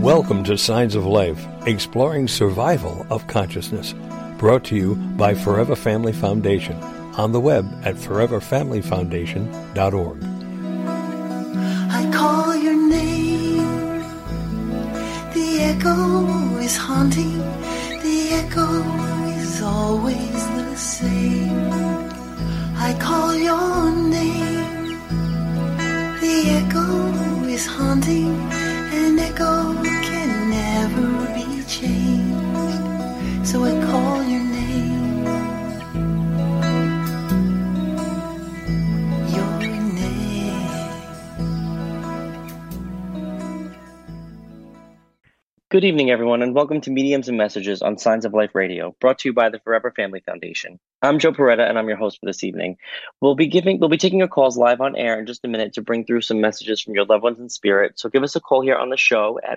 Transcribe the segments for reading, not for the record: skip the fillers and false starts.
Welcome to Signs of Life, exploring survival of consciousness. Brought to you by Forever Family Foundation. On the web at foreverfamilyfoundation.org. I call your name. The echo is haunting. The echo is always the same. I call your name. The echo is haunting. An echo can never be changed. So I call your name. Your name. Good evening, everyone, and welcome to Mediums and Messages on Signs of Life Radio, brought to you by the Forever Family Foundation. I'm Joe Peretta, and I'm your host for this evening. We'll be taking your calls live on air in just a minute to bring through some messages from your loved ones in spirit. So give us a call here on the show at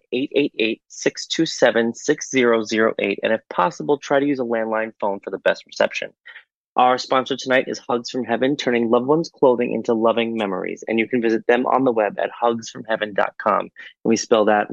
1-888-627-6008, and if possible, try to use a landline phone for the best reception. Our sponsor tonight is Hugs from Heaven, turning loved ones' clothing into loving memories. And you can visit them on the web at hugsfromheaven.com. And we spell that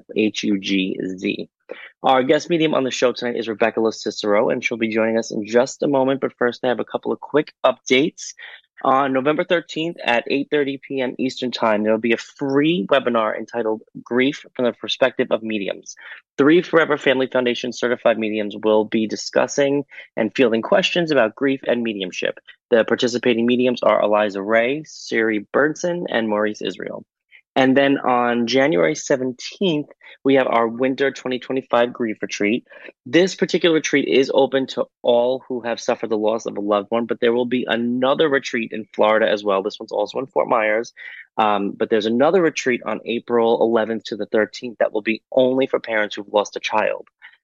Hugz. Our guest medium on the show tonight is Rebecca LoCicero, and she'll be joining us in just a moment. But first, I have a couple of quick updates. On November 13th at 8:30 p.m. Eastern Time, there will be a free webinar entitled Grief from the Perspective of Mediums. 3 Forever Family Foundation certified mediums will be discussing and fielding questions about grief and mediumship. The participating mediums are Eliza Ray, Siri Burnson, and Maurice Israel. And then on January 17th, we have our Winter 2025 Grief Retreat. This particular retreat is open to all who have suffered the loss of a loved one, but there will be another retreat in Florida as well. This one's also in Fort Myers. But there's another retreat on April 11th to the 13th that will be only for parents who've lost a child.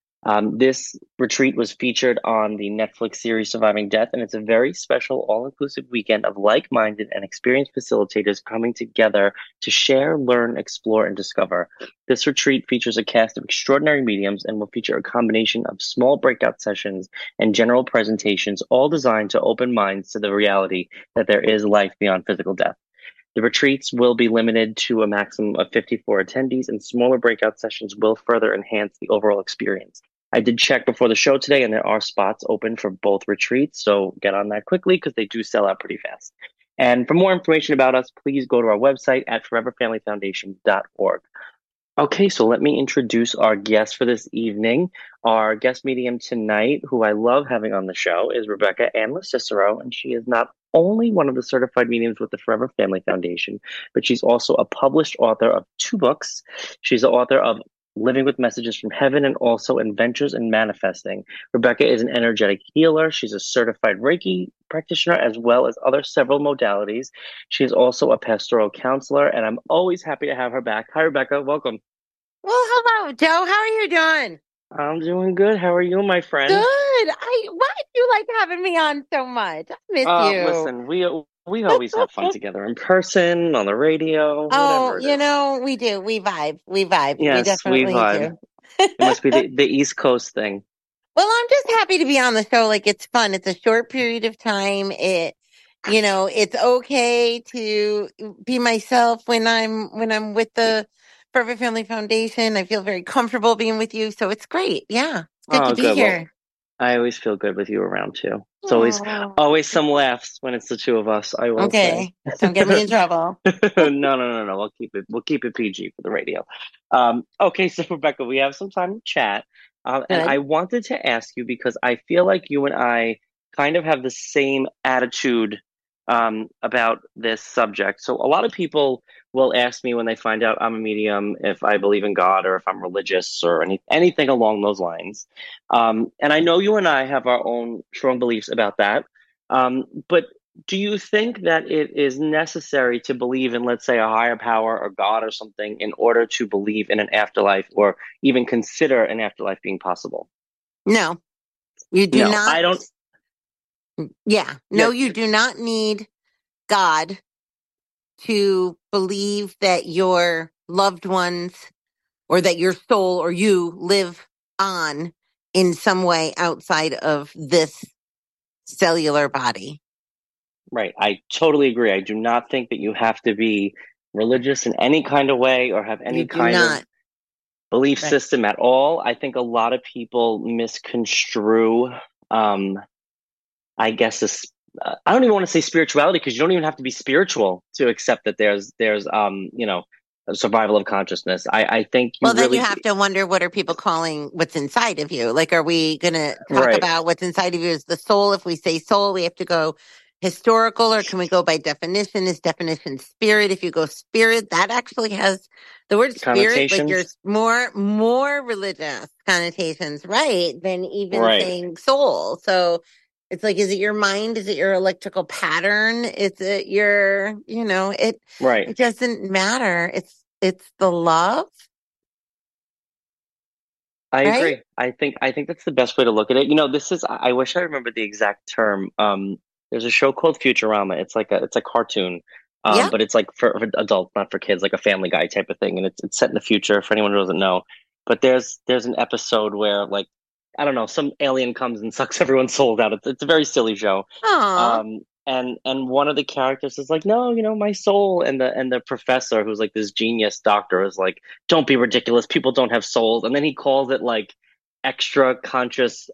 This retreat was featured on the Netflix series Surviving Death, and it's a very special, all-inclusive weekend of like-minded and experienced facilitators coming together to share, learn, explore, and discover. This retreat features a cast of extraordinary mediums and will feature a combination of small breakout sessions and general presentations, all designed to open minds to the reality that there is life beyond physical death. The retreats will be limited to a maximum of 54 attendees, and smaller breakout sessions will further enhance the overall experience. I did check before the show today, and there are spots open for both retreats, so get on that quickly because they do sell out pretty fast. And for more information about us, please go to our website at foreverfamilyfoundation.org. Okay, so let me introduce our guest for this evening. Our guest medium tonight, who I love having on the show, is Rebecca Ann LoCicero, and she is not only one of the certified mediums with the Forever Family Foundation, but she's also a published author of 2 books. She's the author of Living with Messages from Heaven and also Adventures in Manifesting. Rebecca is an energetic healer. She's a certified Reiki practitioner as well as other several modalities. She is also a pastoral counselor, and I'm always happy to have her back. Hi, Rebecca. Welcome. Well, hello, Joe. How are you doing? I'm doing good. How are you, my friend? Good. Why do you like having me on so much? I miss you. Listen, we always have fun together in person, on the radio. Oh, you know, we do. We vibe. Yes, we definitely we vibe. do. It must be the East Coast thing. Well, I'm just happy to be on the show. Like, it's fun. It's a short period of time. It's okay to be myself when I'm with the Forever Family Foundation. I feel very comfortable being with you, so it's great. Yeah, it's good to be here. Well, I always feel good with you around too. It's always some laughs when it's the two of us. I will say. Don't get me in trouble. No. We'll keep it PG for the radio. Okay, so Rebecca, we have some time to chat, and I wanted to ask you because I feel like you and I kind of have the same attitude about this subject. So a lot of people will ask me when they find out I'm a medium if I believe in God or if I'm religious or anything along those lines. And I know you and I have our own strong beliefs about that. But do you think that it is necessary to believe in, let's say, a higher power or God or something in order to believe in an afterlife or even consider an afterlife being possible? No, you do not. I don't. Yeah. No, you do not need God to believe that your loved ones or that your soul or you live on in some way outside of this cellular body. Right. I totally agree. I do not think that you have to be religious in any kind of way or have any kind of belief Right. system at all. I think a lot of people misconstrue, I guess, this. I don't even want to say spirituality because you don't even have to be spiritual to accept that there's a survival of consciousness. I think you Well, then you really have to wonder, what are people calling what's inside of you? Like, are we going to talk right. about what's inside of you as the soul? If we say soul, we have to go historical, or can we go by definition? Is definition spirit? If you go spirit, that actually has the word spirit, like Connotations, there's more religious connotations, right? Than even right, saying soul. So it's like, is it your mind? Is it your electrical pattern? Is it your, right. it doesn't matter. It's the love, I right? agree. I think that's the best way to look at it. This is. I wish I remembered the exact term. There's a show called Futurama. It's a cartoon, Yeah. but it's like for adults, not for kids, like a Family Guy type of thing, and it's set in the future for anyone who doesn't know. But there's an episode where, like, I don't know, some alien comes and sucks everyone's souls out. It's a very silly show. Aw. And one of the characters is like, no, my soul, and the professor, who's like this genius doctor, is like, don't be ridiculous. People don't have souls. And then he calls it like extra conscious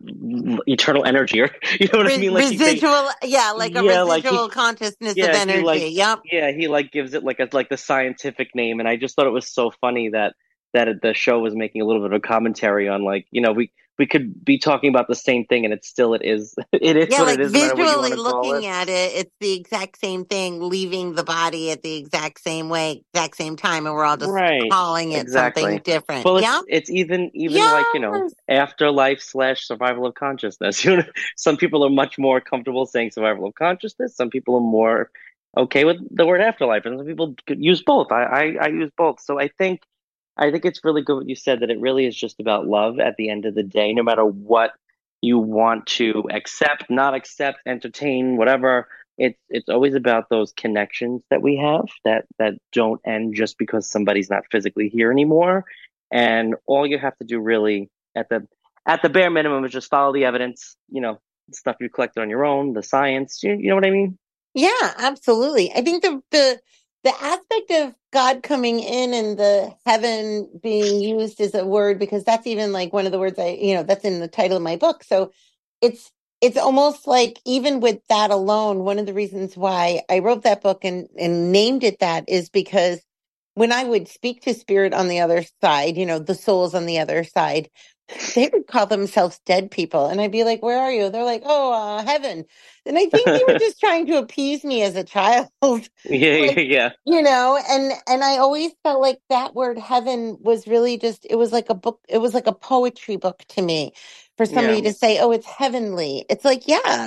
eternal energy, or you know what I mean? Like Residual, yeah, like a yeah, like residual consciousness of he energy. Yep. he like gives it like the scientific name, and I just thought it was so funny that the show was making a little bit of a commentary on, like, we could be talking about the same thing, and it is it is Yeah, what it like is, no matter what you want visually to call looking it. at it, it's the exact same thing, leaving the body at the exact same way, exact same time, and we're all just Right. calling it something Exactly. different. Well, Yeah. it's even like, Yes. afterlife slash survival of consciousness. Some people are much more comfortable saying survival of consciousness. Some people are more okay with the word afterlife, and some people could use both. I use both. So I think it's really good what you said, that it really is just about love at the end of the day, no matter what you want to accept, not accept, entertain, whatever. It's always about those connections that we have that don't end just because somebody's not physically here anymore. And all you have to do really at the bare minimum is just follow the evidence, stuff you collected on your own, the science, you know what I mean? Yeah, absolutely. I think the aspect of God coming in and the heaven being used as a word, because that's even like one of the words that's in the title of my book. So it's almost like, even with that alone, one of the reasons why I wrote that book and named it that is because when I would speak to spirit on the other side, the souls on the other side, they would call themselves dead people. And I'd be like, where are you? They're like, oh, heaven. And I think they were just trying to appease me as a child. Yeah, yeah, Like, yeah. and I always felt like that word heaven was really just, it was like a book. It was like a poetry book to me, for Yeah. somebody to say, oh, it's heavenly. It's like,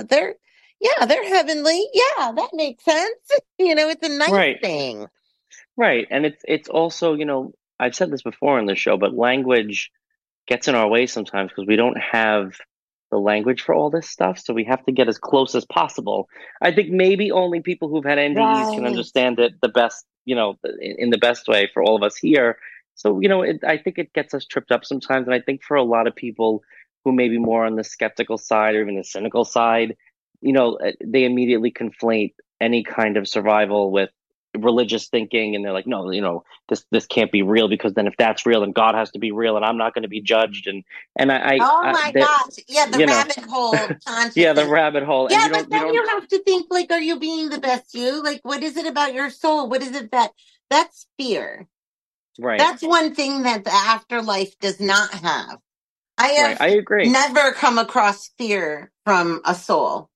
they're heavenly. Yeah, that makes sense. It's a nice Right. thing. Right. And it's also, I've said this before in the show, but language gets in our way sometimes because we don't have the language for all this stuff. So we have to get as close as possible. I think maybe only people who've had NDEs can Right. understand it the best, in the best way for all of us here. So, I think it gets us tripped up sometimes. And I think for a lot of people who may be more on the skeptical side or even the cynical side, they immediately conflate any kind of survival with religious thinking, and they're like, no, this can't be real, because then if that's real, then God has to be real, and I'm not going to be judged. And Oh I my that gosh. Yeah, the you know rabbit hole yeah, the consciousness. rabbit hole, and Yeah, you but don't you then don't you have to think, like, are you being the best you? Like, what is it about your soul? What is it that's fear? right, That's one thing that the afterlife does not have. I right. have I agree. never come across fear from a soul.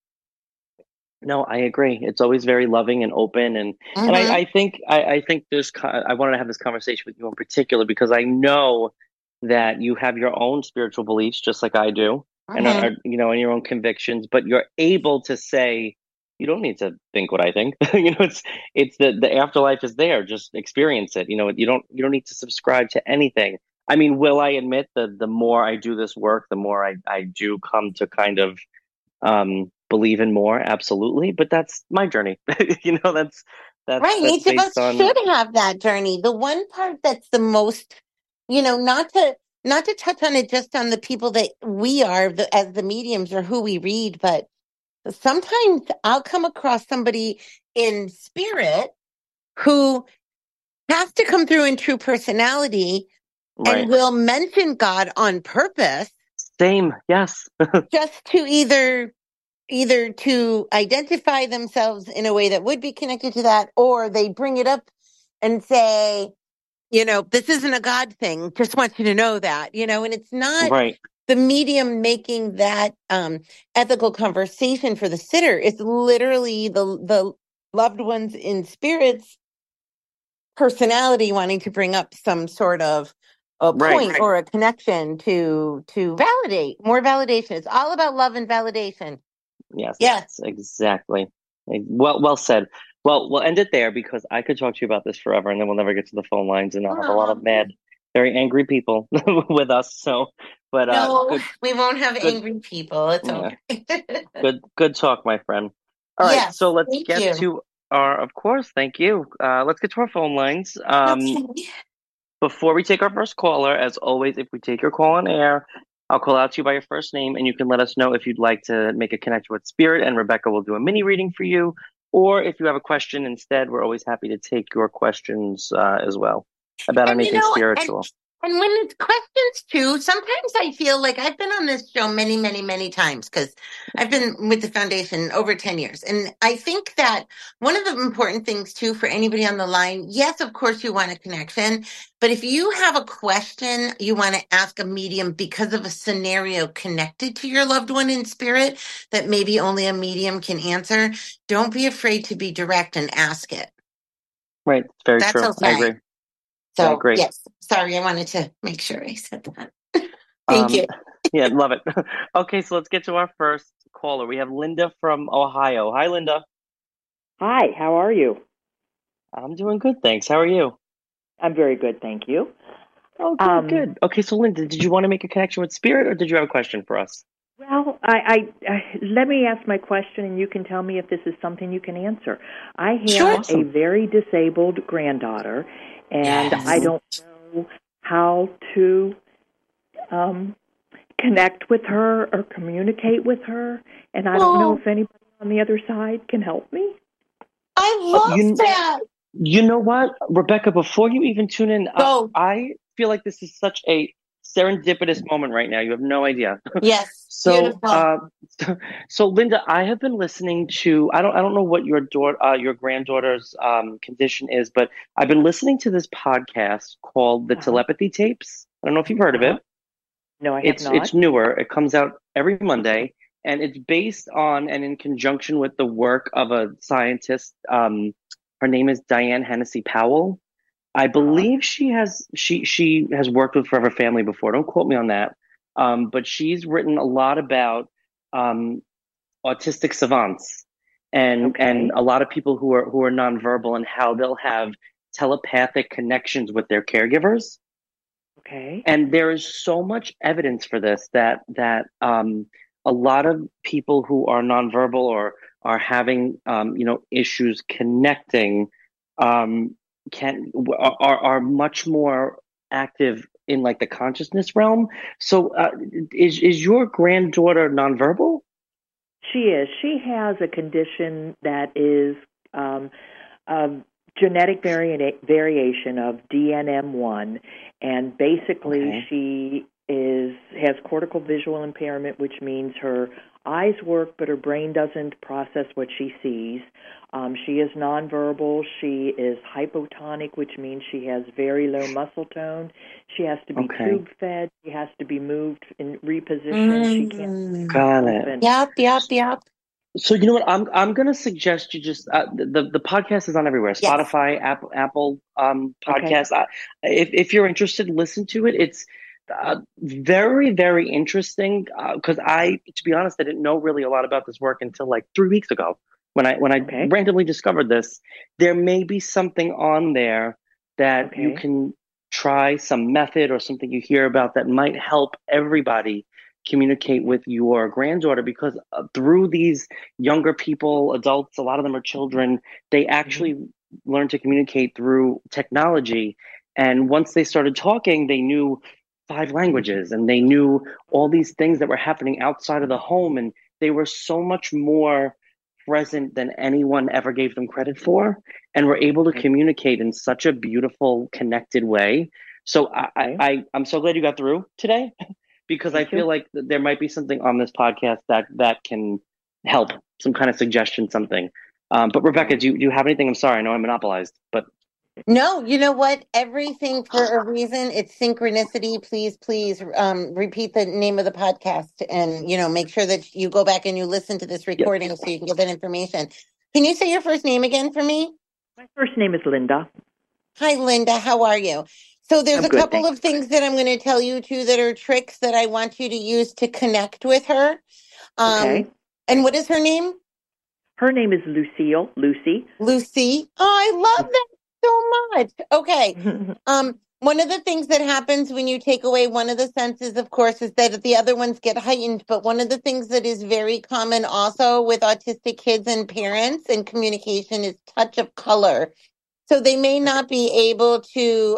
No, I agree. It's always very loving and open, and Mm-hmm. I think I wanted to have this conversation with you in particular because I know that you have your own spiritual beliefs, just like I do, and Mm-hmm. and your own convictions, but you're able to say, you don't need to think what I think. It's the afterlife is there. Just experience it. You don't need to subscribe to anything. I mean, will I admit that the more I do this work, the more I do come to kind of believe in more, absolutely, but that's my journey. That's Right. And that's each of based us on should have that journey. The one part that's the most, not to touch on it just on the people that we are as the mediums or who we read, but sometimes I'll come across somebody in spirit who has to come through in true personality, Right. and will mention God on purpose Same. Yes. just to either to identify themselves in a way that would be connected to that, or they bring it up and say, this isn't a God thing. Just want you to know that, and it's not Right. the medium making that ethical conversation for the sitter. It's literally the loved ones in spirit's personality wanting to bring up some sort of a point or a connection to validate more validation. It's all about love and validation. Yes, exactly. Well said. Well, we'll end it there because I could talk to you about this forever, and then we'll never get to the phone lines, and I'll have a lot of mad, very angry people with us. So, but no, we won't have angry people. It's okay. Good talk, my friend. All right, yes, so let's get to our. Of course, thank you. Let's get to our phone lines. Okay. Before we take our first caller, as always, if we take your call on air, I'll call out to you by your first name, and you can let us know if you'd like to make a connection with Spirit, and Rebecca will do a mini reading for you. Or if you have a question instead, we're always happy to take your questions as well about anything spiritual. And when it's questions too, sometimes I feel like I've been on this show many, many, many times because I've been with the foundation over 10 years. And I think that one of the important things too for anybody on the line, yes, of course you want a connection, but if you have a question you want to ask a medium because of a scenario connected to your loved one in spirit that maybe only a medium can answer, don't be afraid to be direct and ask it. Right. Very true. Okay. I agree. So, yes, sorry, I wanted to make sure I said that. Thank you. Yeah, love it. Okay, so let's get to our first caller. We have Linda from Ohio. Hi, Linda. Hi, how are you? I'm doing good, thanks. How are you? I'm very good, thank you. Oh, good. Okay, so Linda, did you want to make a connection with Spirit, or did you have a question for us? Well, I let me ask my question, and you can tell me if this is something you can answer. I have a very disabled granddaughter, and I don't know how to connect with her or communicate with her, and I don't know if anybody on the other side can help me. I love that. You know what, Rebecca, before you even tune in, I feel like this is such a serendipitous moment right now. You have no idea. Yes. So, so Linda, I have been listening to, I don't know what your granddaughter's condition is, but I've been listening to this podcast called The Telepathy Tapes. I don't know if you've heard of it. No, I have not. It's newer. It comes out every Monday, and it's based on and in conjunction with the work of a scientist. Her name is Diane Hennessy Powell. I believe she has worked with Forever Family before. Don't quote me on that. But she's written a lot about autistic savants and a lot of people who are nonverbal and how they'll have telepathic connections with their caregivers. Okay. And there is so much evidence for this that a lot of people who are nonverbal or are having issues connecting are much more active in like the consciousness realm. So is your granddaughter nonverbal? She is. She has a condition that is a genetic variation of DNM1, and basically she has cortical visual impairment, which means her eyes work, but her brain doesn't process what she sees. She is nonverbal. She is hypotonic, which means she has very low muscle tone. She has to be tube fed. She has to be moved and repositioned. She can't. Got it. Yep. So you know what? I'm going to suggest you just the podcast is on everywhere. Spotify, Apple Podcasts. If you're interested, listen to it. It's very, very interesting because to be honest, I didn't know really a lot about this work until like 3 weeks ago when I randomly discovered this. There may be something on there that you can try, some method or something you hear about that might help everybody communicate with your granddaughter, because through these younger people, adults, a lot of them are children, they actually learn to communicate through technology. And once they started talking, they knew 5 languages and they knew all these things that were happening outside of the home, and they were so much more present than anyone ever gave them credit for, and were able to communicate in such a beautiful, connected way. So Okay. I'm so glad you got through today because I Thank feel you. like there might be something on this podcast that can help, some kind of suggestion, something. But Rebecca, Right. do you have anything? I'm sorry, I know I monopolized, but No, you know what? Everything for a reason. It's synchronicity. Please, repeat the name of the podcast and, make sure that you go back and you listen to this yep. recording so you can get that information. Can you say your first name again for me? My first name is Linda. Hi, Linda. How are you? So there's I'm a good, couple thanks. of things that I'm going to tell you too that are tricks that I want you to use to connect with her. Okay. And what is her name? Her name is Lucille. Lucy. Lucy. Oh, I love that so much. Okay. One of the things that happens when you take away one of the senses, of course, is that the other ones get heightened. But one of the things that is very common also with autistic kids and parents and communication is touch of color. So they may not be able to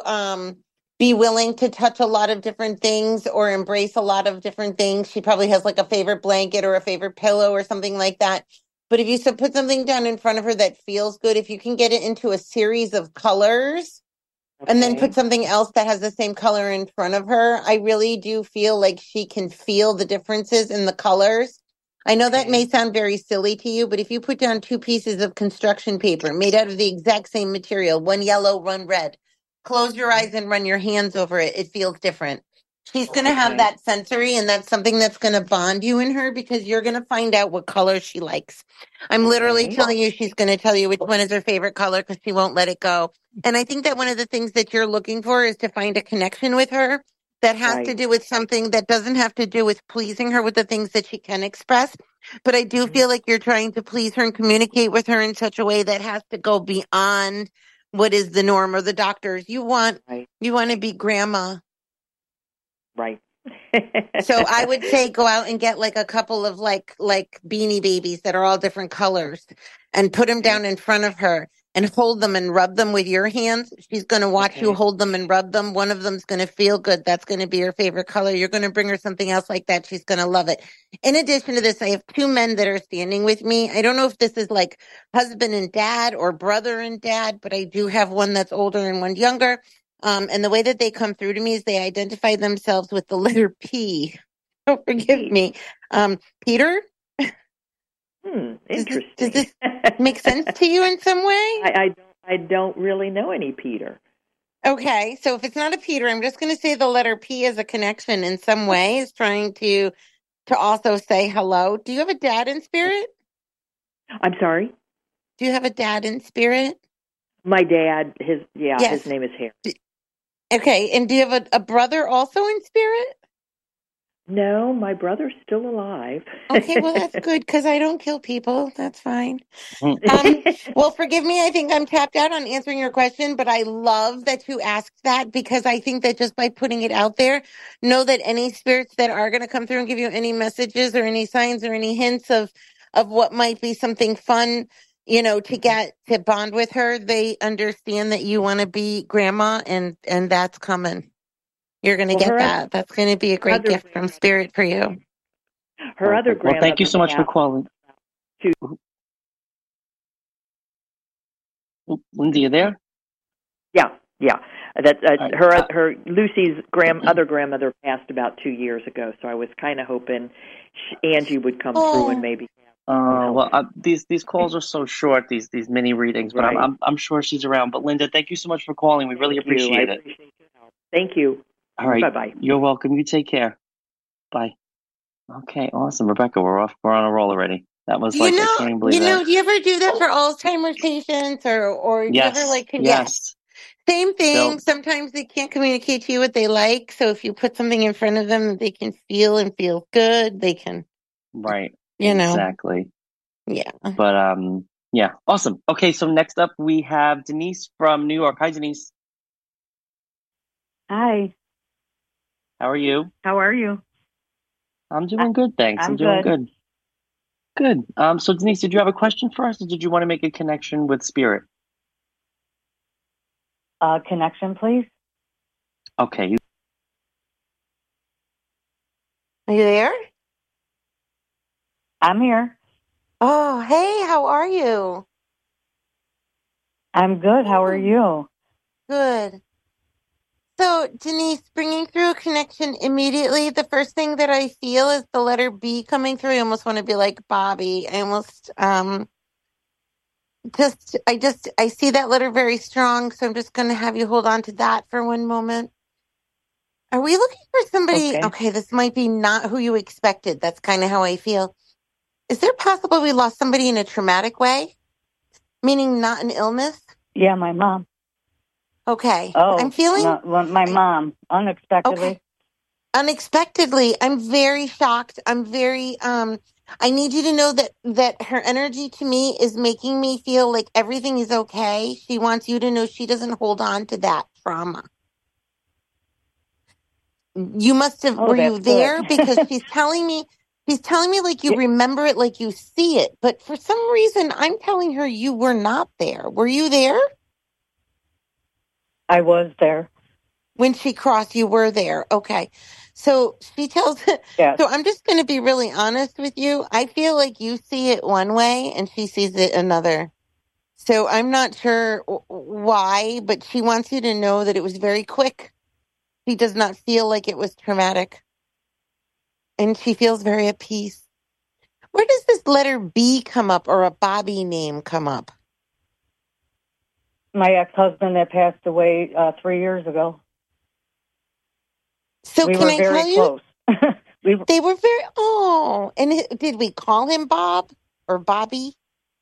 be willing to touch a lot of different things or embrace a lot of different things. She probably has like a favorite blanket or a favorite pillow or something like that. But if you put something down in front of her that feels good, if you can get it into a series of colors and then put Okay. something else that has the same color in front of her, I really do feel like she can feel the differences in the colors. I know that may Okay. sound very silly to you, but if you put down two pieces of construction paper made out of the exact same material, one yellow, one red, close your eyes and run your hands over it, it feels different. She's going to have Okay. that sensory, and that's something that's going to bond you in her because you're going to find out what color she likes. I'm literally Okay. telling you she's going to tell you which one is her favorite color because she won't let it go. And I think that one of the things that you're looking for is to find a connection with her that has to Right. do with something that doesn't have to do with pleasing her with the things that she can express. But I do feel like you're trying to please her and communicate with her in such a way that has to go beyond what is the norm or the doctors. Right. You want to be grandma. Right. So I would say go out and get like a couple of like beanie babies that are all different colors and put them Okay. down in front of her and hold them and rub them with your hands. She's going to watch you Okay. hold them and rub them. One of them's going to feel good. That's going to be her favorite color. You're going to bring her something else like that. She's going to love it. In addition to this, I have two men that are standing with me. I don't know if this is like husband and dad or brother and dad, but I do have one that's older and one younger. And the way that they come through to me is they identify themselves with the letter P. Oh, forgive P. me. Peter, does Interesting. this make sense to you in some way? I don't really know any Peter. Okay, so if it's not a Peter, I'm just going to say the letter P as a connection in some way is trying to also say hello. Do you have a dad in spirit? I'm sorry. Do you have a dad in spirit? My dad. His Yes. name is Harry. Okay, and do you have a brother also in spirit? No, my brother's still alive. Okay, well, that's good because I don't kill people. That's fine. Well, forgive me. I think I'm tapped out on answering your question, but I love that you asked that because I think that just by putting it out there, know that any spirits that are going to come through and give you any messages or any signs or any hints of what might be something fun, to get to bond with her, they understand that you want to be grandma and that's coming. You're going to Well, get that. That's going to be a great gift from spirit for you. her other Well, thank you grandmother so much for passed. calling. Linda, you there? Yeah. That All right. her Lucy's other grandmother passed about 2 years ago. So I was kind of hoping Angie would come through and maybe. Well, these calls are so short, these mini readings, but Right. I'm sure she's around. But Linda, thank you so much for calling. We really appreciate it. Thank you. All right. Bye-bye. You're welcome. You take care. Bye. Okay, awesome. Rebecca, we're on a roll already. That was like, I can't even believe that. Do you ever do that for Alzheimer's patients or do you ever Yes. yes. Same thing. Still, Sometimes they can't communicate to you what they like. So if you put something in front of them that they can feel and feel good, they can, right. you know. Exactly. Yeah. But yeah, awesome. Okay, so next up we have Denise from New York. Hi, Denise. Hi. How are you? How are you? I'm doing good, thanks. I'm doing good. Good. So Denise, did you have a question for us, or did you want to make a connection with spirit? Connection, please. Okay. Are you there? I'm here. Oh, hey, how are you? I'm good. How are you? Good. So, Denise, bringing through a connection immediately, the first thing that I feel is the letter B coming through. I almost want to be like Bobby. I almost, I see that letter very strong. So I'm just going to have you hold on to that for one moment. Are we looking for somebody? Okay, this might be not who you expected. That's kind of how I feel. Is there possible we lost somebody in a traumatic way? Meaning not an illness? Yeah, my mom. Okay. Oh, I'm feeling... my mom, unexpectedly. Okay. Unexpectedly, I'm very shocked. I'm very... I need you to know that her energy to me is making me feel like everything is okay. She wants you to know she doesn't hold on to that trauma. You must have... were you there? Because she's telling me like you remember it, like you see it. But for some reason, I'm telling her you were not there. Were you there? I was there. When she crossed, you were there. Okay. So she tells... Yes. So I'm just going to be really honest with you. I feel like you see it one way and she sees it another. So I'm not sure why, but she wants you to know that it was very quick. She does not feel like it was traumatic. And she feels very at peace. Where does this letter B come up or a Bobby name come up? My ex-husband that passed away 3 years ago. So we can were I very tell you? Close. They were very... Oh, and did we call him Bob or Bobby?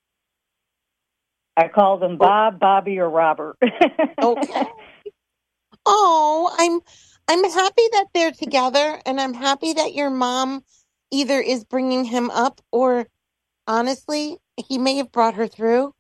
I called him Bob, Bobby, or Robert. Okay. Oh, I'm happy that they're together, and I'm happy that your mom either is bringing him up or, honestly, he may have brought her through.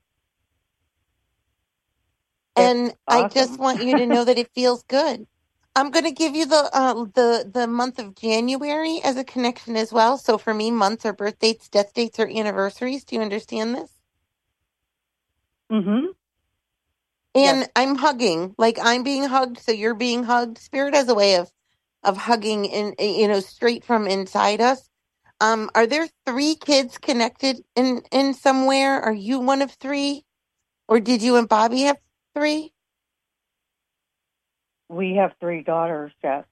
And awesome. I just want you to know that it feels good. I'm going to give you the month of January as a connection as well. So for me, months are birth dates, death dates, or anniversaries. Do you understand this? Mm-hmm. And yes. I'm hugging, like I'm being hugged, so you're being hugged. Spirit has a way of hugging in, straight from inside us. Are there 3 kids connected in somewhere? Are you one of 3? Or did you and Bobby have 3? We have 3 daughters, yes.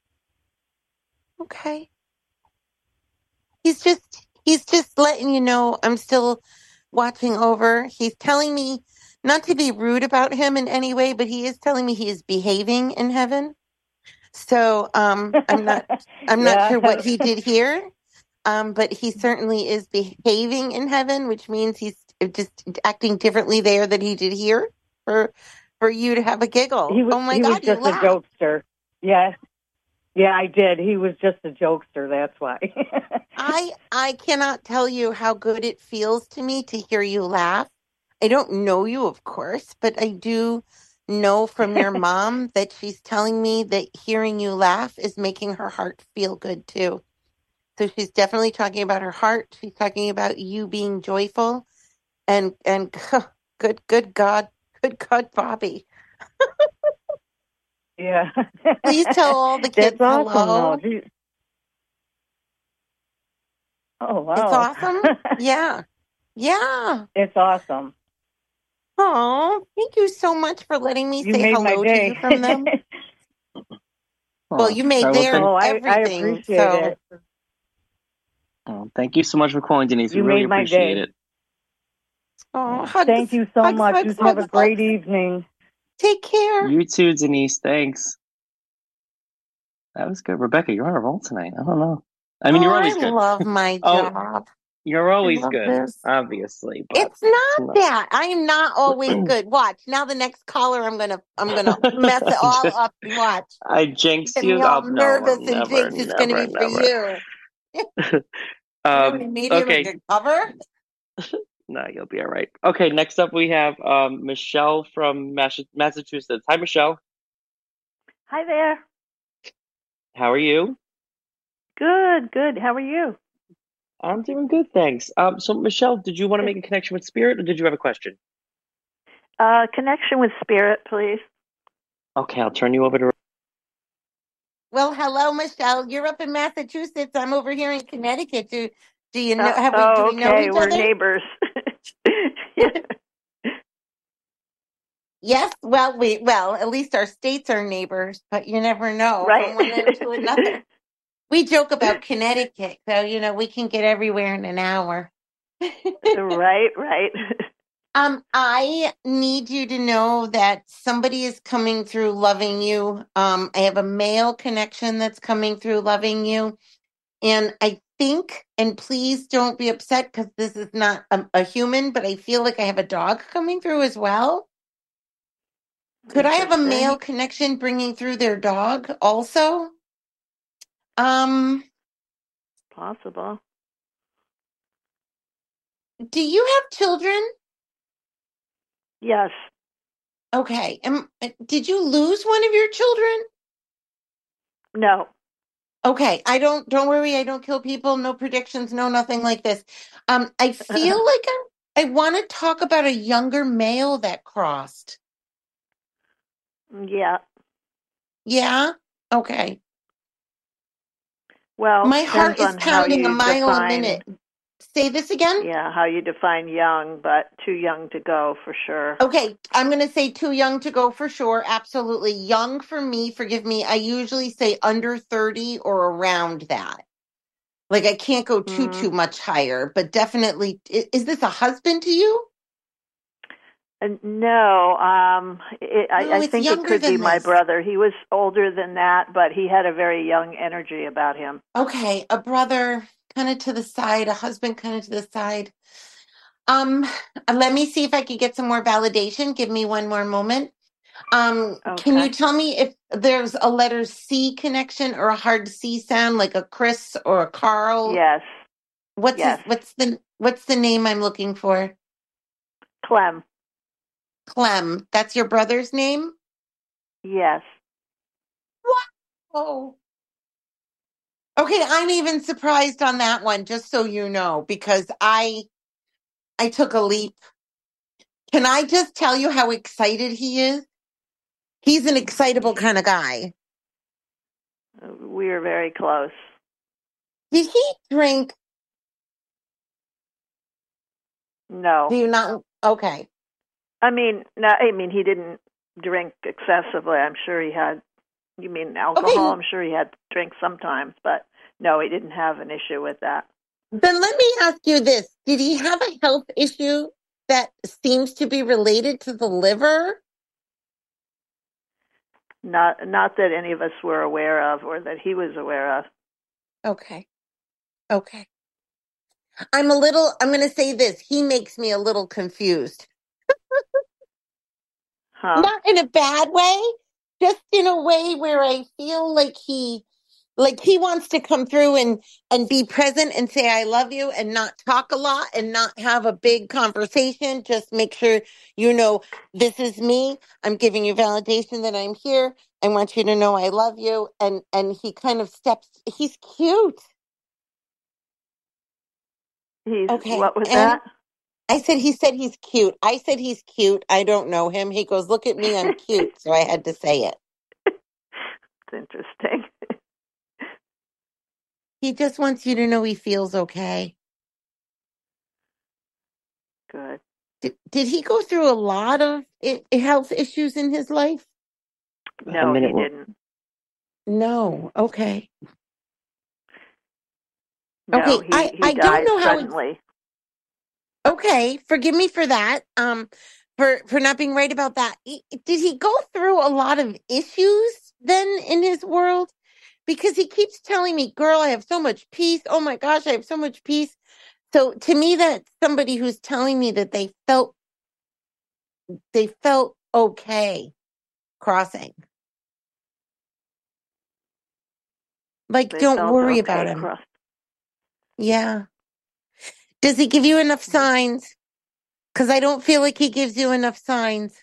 Okay. He's just letting you know I'm still watching over. He's telling me not to be rude about him in any way, but he is telling me he is behaving in heaven. So I'm not sure what he did here. But he certainly is behaving in heaven, which means he's just acting differently there than he did here for you to have a giggle. Oh my God, he was just a jokester. Yes. Yeah, I did. He was just a jokester. That's why. I cannot tell you how good it feels to me to hear you laugh. I don't know you, of course, but I do know from your mom that she's telling me that hearing you laugh is making her heart feel good too. So she's definitely talking about her heart. She's talking about you being joyful, and good God, Bobby. Yeah. Please tell all the kids That's awesome, hello. Though. Oh, wow. It's awesome. Yeah. It's awesome. Oh, thank you so much for letting me say hello to you from them. Well, you made everything. I appreciate it. Oh, thank you so much for calling, Denise. You we really made my appreciate day. it. Oh, hugs, thank you so much. Hugs, you have a great evening. Take care. You too, Denise. Thanks. That was good. Rebecca, you're on a roll tonight. I don't know. I mean, you're always good. I love my job. You're always good, this. obviously. But it's not that. I am not always good. Watch. Now the next caller, I'm gonna mess it all up. Watch. I jinxed Get you. me all nervous no, and jinx. It's gonna be for you. Okay. Cover? No, you'll be all right. Okay, next up we have Michelle from Massachusetts. Hi, Michelle. Hi there. How are you? Good. How are you? I'm doing good, thanks. So Michelle, did you want to make a connection with Spirit, or did you have a question? Connection with Spirit, please. Okay, I'll turn you over to... Well, hello, Michelle. You're up in Massachusetts. I'm over here in Connecticut. Do you know? Do we know each We're other? neighbors. Yeah. Yes, well, at least our states are neighbors, but you never know Right. from one end to another. We joke about Connecticut, so we can get everywhere in an hour. Right. I need you to know that somebody is coming through loving you. I have a male connection that's coming through loving you. And I think, and please don't be upset because this is not a human, but I feel like I have a dog coming through as well. Could I have a Interesting. male connection bringing through their dog also? Possible. Do you have children? Yes. Okay. Did you lose one of your children? No. Okay. Don't worry. I don't kill people. No predictions. No, nothing like this. I feel like I want to talk about a younger male that crossed. Yeah. Yeah. Okay. Well, My heart depends is on how pounding a you mile a define. minute. Say this again? Yeah, how you define young, but too young to go for sure. Okay, I'm going to say too young to go for sure. Absolutely. Young for me, forgive me. I usually say under 30 or around that. Like I can't go too much higher, but definitely. Is this a husband to you? No, No, I it's think it younger could be than my this. brother. He was older than that, but he had a very young energy about him. Okay, a brother kind of to the side, a husband kind of to the side. Let me see if I could get some more validation. Give me one more moment. Can you Okay. tell me if there's a letter C connection or a hard C sound, like a Chris or a Carl? Yes. What's Yes. what's the name I'm looking for? Clem. Clem. That's your brother's name? Yes. What? Oh. Okay, I'm even surprised on that one, just so you know, because I took a leap. Can I just tell you how excited he is? He's an excitable kind of guy. We were very close. Did he drink? No. Do you not? Okay. I mean, no, I mean he didn't drink excessively. I'm sure he had. You mean alcohol? Okay, I'm sure he had to drink sometimes, but no, he didn't have an issue with that. then let me ask you this. Did he have a health issue that seems to be related to the liver? Not that any of us were aware of or that he was aware of. Okay. Okay. I'm going to say this. He makes me a little confused. Huh? Not in a bad way, just in a way where I feel like he wants to come through and be present and say I love you and not talk a lot and not have a big conversation. Just make sure this is me. I'm giving you validation that I'm here. I want you to know I love you. And he kind of he's cute. Okay. What was And that? he said he's cute. I said he's cute. I don't know him. He goes, look at me, I'm cute. So I had to say it. It's interesting. He just wants you to know he feels okay. Good. Did he go through a lot of health issues in his life? No, he didn't. No. Okay. No, Okay. he I don't died know how. suddenly. Okay. Forgive me for that. For not being right about that. Did he go through a lot of issues then in his world? Because he keeps telling me, girl, I have so much peace. Oh my gosh, I have so much peace. So to me, that's somebody who's telling me that they felt okay crossing. Like, They don't felt worry okay about him. Yeah. Does he give you enough signs? Because I don't feel like he gives you enough signs.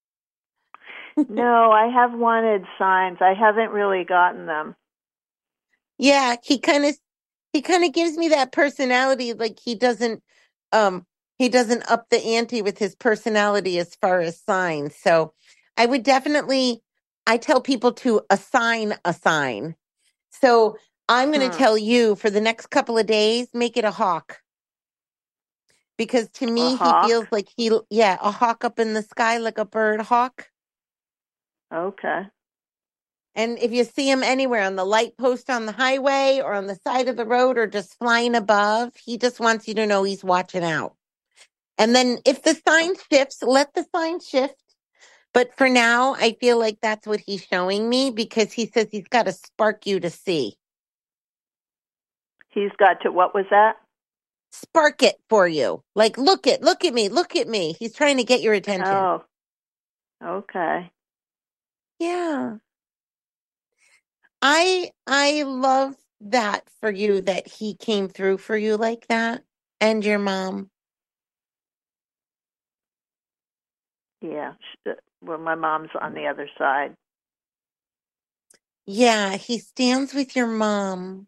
No, I have wanted signs. I haven't really gotten them. Yeah, he kind of gives me that personality, like he doesn't up the ante with his personality as far as signs. So I would I tell people to assign a sign. So I'm going to tell you for the next couple of days, make it a hawk. because to A me, he hawk? feels like a hawk up in the sky, like a bird hawk. Okay. And if you see him anywhere on the light post on the highway or on the side of the road or just flying above, he just wants you to know he's watching out. And then if the sign shifts, let the sign shift. But for now, I feel like that's what he's showing me because he says he's got to spark you to see. He's got to, what was that? Spark it for you. Like, look at me. He's trying to get your attention. Oh, okay. Yeah. I love that for you, that he came through for you like that, and your mom. Yeah. Well, my mom's on the other side. Yeah, he stands with your mom.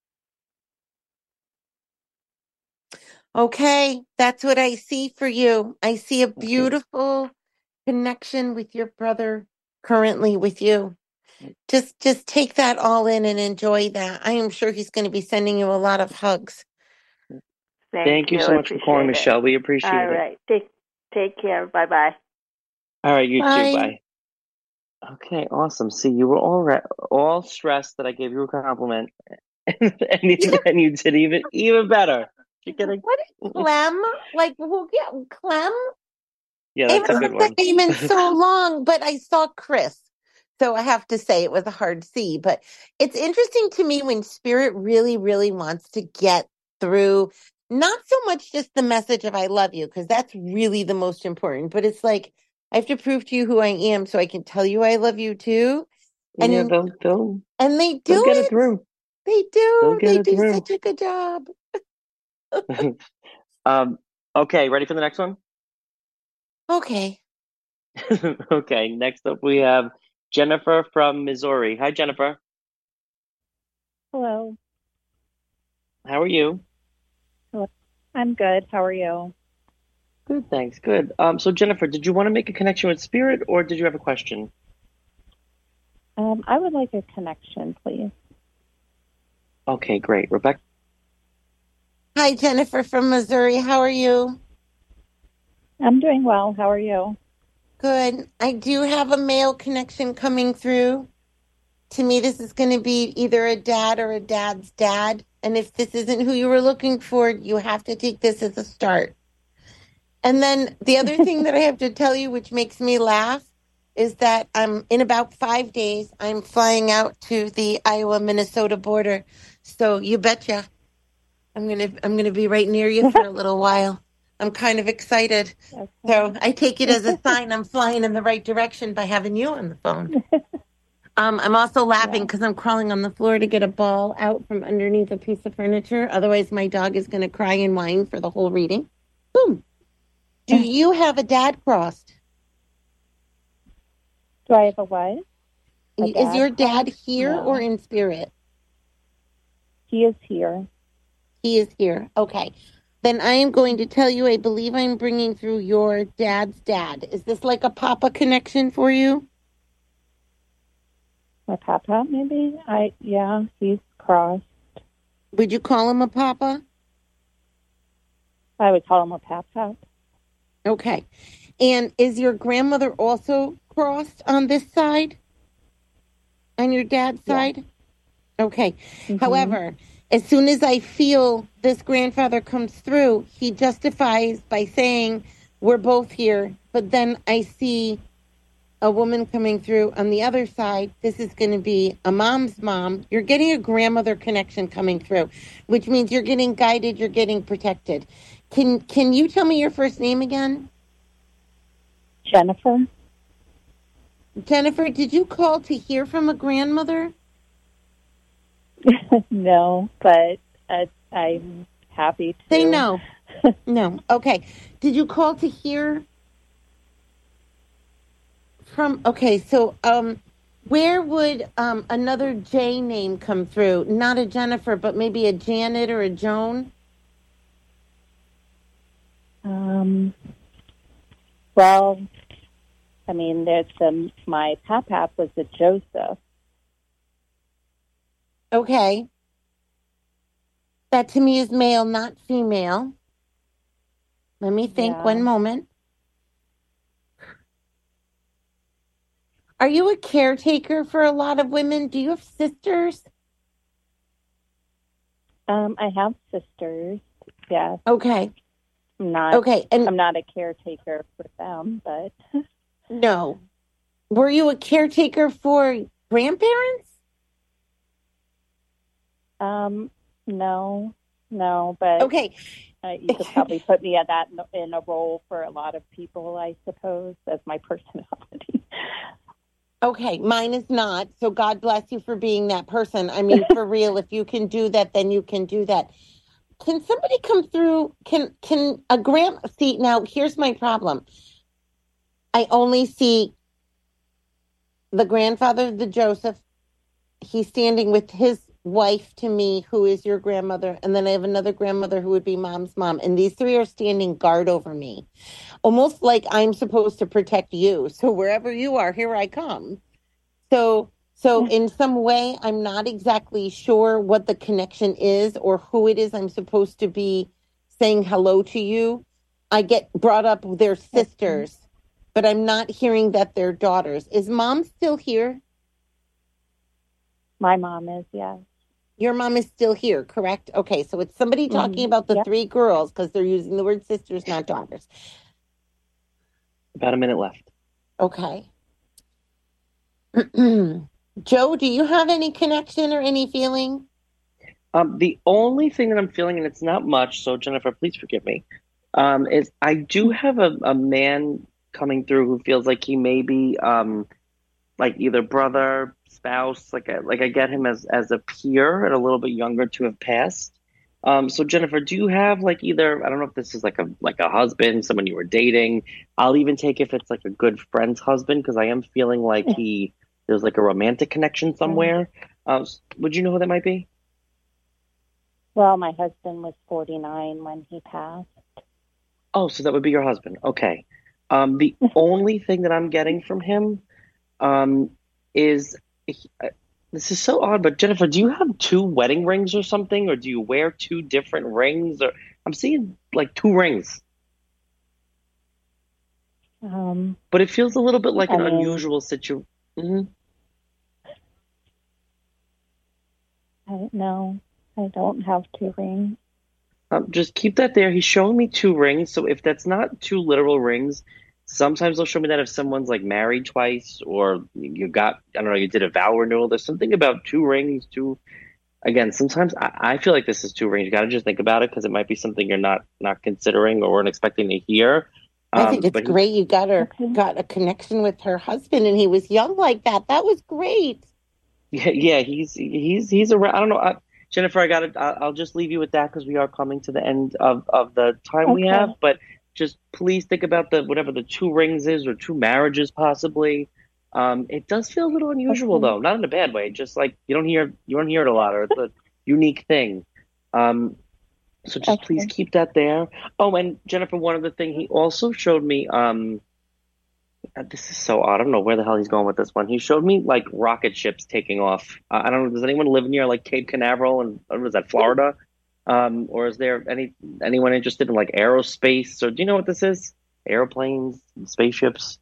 Okay, that's what I see for you. I see a beautiful connection with your brother currently with you. Just take that all in and enjoy that. I am sure he's going to be sending you a lot of hugs. Thank you so much for calling, Michelle. We appreciate it. All right. Take care. Bye-bye. All right, you Bye. too. Bye. Okay, awesome. See, you were all stressed that I gave you a compliment, and you did even better. You're getting What is Clem? Like, who? Yeah, Clem. Yeah, I that's a haven't good heard that one. name in so long, but I saw Chris. So I have to say it was a hard C. But it's interesting to me when Spirit really, really wants to get through, not so much just the message of I love you, because that's really the most important, but it's like, I have to prove to you who I am so I can tell you I love you too. And Yeah, they'll they do get it it. through. They They'll do. get They it do through. such a good job. Okay, ready for the next one? Okay. Okay, next up we have Jennifer from Missouri. Hi, Jennifer. Hello. How are you? I'm good. How are you? Good, thanks. Good. So Jennifer, did you want to make a connection with Spirit, or did you have a question? I would like a connection, please. Okay, great. Rebecca? Hi, Jennifer from Missouri. How are you? I'm doing well. How are you? Good. I do have a male connection coming through. To me, this is going to be either a dad or a dad's dad. And if this isn't who you were looking for, you have to take this as a start. And then the other thing that I have to tell you, which makes me laugh, is that I'm in about 5 days, I'm flying out to the Iowa-Minnesota border. So you betcha I'm gonna be right near you for a little while. I'm kind of excited. Okay. So I take it as a sign I'm flying in the right direction by having you on the phone. I'm also laughing because I'm crawling on the floor to get a ball out from underneath a piece of furniture. Otherwise, my dog is going to cry and whine for the whole reading. Boom. Do you have a dad crossed? Do I have a what? Is your dad here No. or in spirit? He is here. He is here. Okay. Then I am going to tell you, I believe I'm bringing through your dad's dad. Is this like a papa connection for you? My papa, maybe? Yeah, he's crossed. Would you call him a papa? I would call him a papa. Okay. And is your grandmother also crossed on this side? On your dad's side? Okay. Mm-hmm. However, as soon as I feel this grandfather comes through, he justifies by saying, we're both here. But then I see a woman coming through on the other side. This is going to be a mom's mom. You're getting a grandmother connection coming through, which means you're getting guided, you're getting protected. Can you tell me your first name again? Jennifer. Jennifer, did you call to hear from a grandmother? No, but I'm happy to. Say no. No. Okay. Did you call to hear from? Okay. So, where would another J name come through? Not a Jennifer, but maybe a Janet or a Joan. Well, I mean, my pap was a Joseph. Okay. That to me is male, not female. Let me think Yeah. one moment. Are you a caretaker for a lot of women? Do you have sisters? I have sisters. Yes. Okay. I'm not Okay. And I'm not a caretaker for them, but no. Were you a caretaker for grandparents? um no. No, but Okay. you could probably put me at that in a role for a lot of people, I suppose, as my personality. Okay, mine is not. So God bless you for being that person. I mean, for real, if you can do that, then you can do that. Can somebody come through? Can a grand see now? Here's my problem. I only see the grandfather, the Joseph. He's standing with his wife to me, who is your grandmother, and then I have another grandmother who would be mom's mom, and these three are standing guard over me, almost like I'm supposed to protect you. So wherever you are, here I come. So in some way, I'm not exactly sure what the connection is or who it is I'm supposed to be saying hello to you. I get brought up their sisters, but I'm not hearing that they're daughters. Is mom still here? My mom is, yes. Your mom is still here, correct? Okay, so it's somebody talking about the Yep. three girls because they're using the word sisters, not daughters. About a minute left. Okay. Joe, do you have any connection or any feeling? The only thing that I'm feeling, and it's not much, so Jennifer, please forgive me, is I do have a man coming through who feels like he may be like either brother, spouse, like I get him as a peer and a little bit younger to have passed. So Jennifer, do you have like either, I don't know if this is like a husband, someone you were dating. I'll even take if it's like a good friend's husband because I am feeling like there's like a romantic connection somewhere. Would you know who that might be? Well, my husband was 49 when he passed. Oh, so that would be your husband. Okay. The only thing that I'm getting from him is this is so odd, but Jennifer, do you have two wedding rings or something, or do you wear two different rings? Or I'm seeing like two rings, but it feels a little bit like I an mean, unusual situation. I don't know. I don't have two rings. Just keep that there. He's showing me two rings, so if that's not two literal rings, sometimes they'll show me that if someone's like married twice, or you got, I don't know, you did a vow renewal. There's something about two rings, two. Again, sometimes I feel like this is too range. You got to just think about it because it might be something you're not considering or weren't expecting to hear. I think it's But he, great you Okay. got a connection with her husband and he was young like that. That was great. yeah, he's around. I don't know, Jennifer. I'll just leave you with that because we are coming to the end of the time we have. Okay. But just please think about the whatever the two rings is or two marriages possibly. It does feel a little unusual Okay. though, not in a bad way. Just like you don't hear it a lot, or it's a unique thing. Um, So just please Okay. keep that there. Oh, and Jennifer, one other thing, he also showed me, this is so odd. I don't know where the hell he's going with this one. He showed me like rocket ships taking off. I don't know, does anyone live near like Cape Canaveral and what was that, Florida? Or is there anyone interested in like aerospace or do you know what this is? Airplanes, spaceships?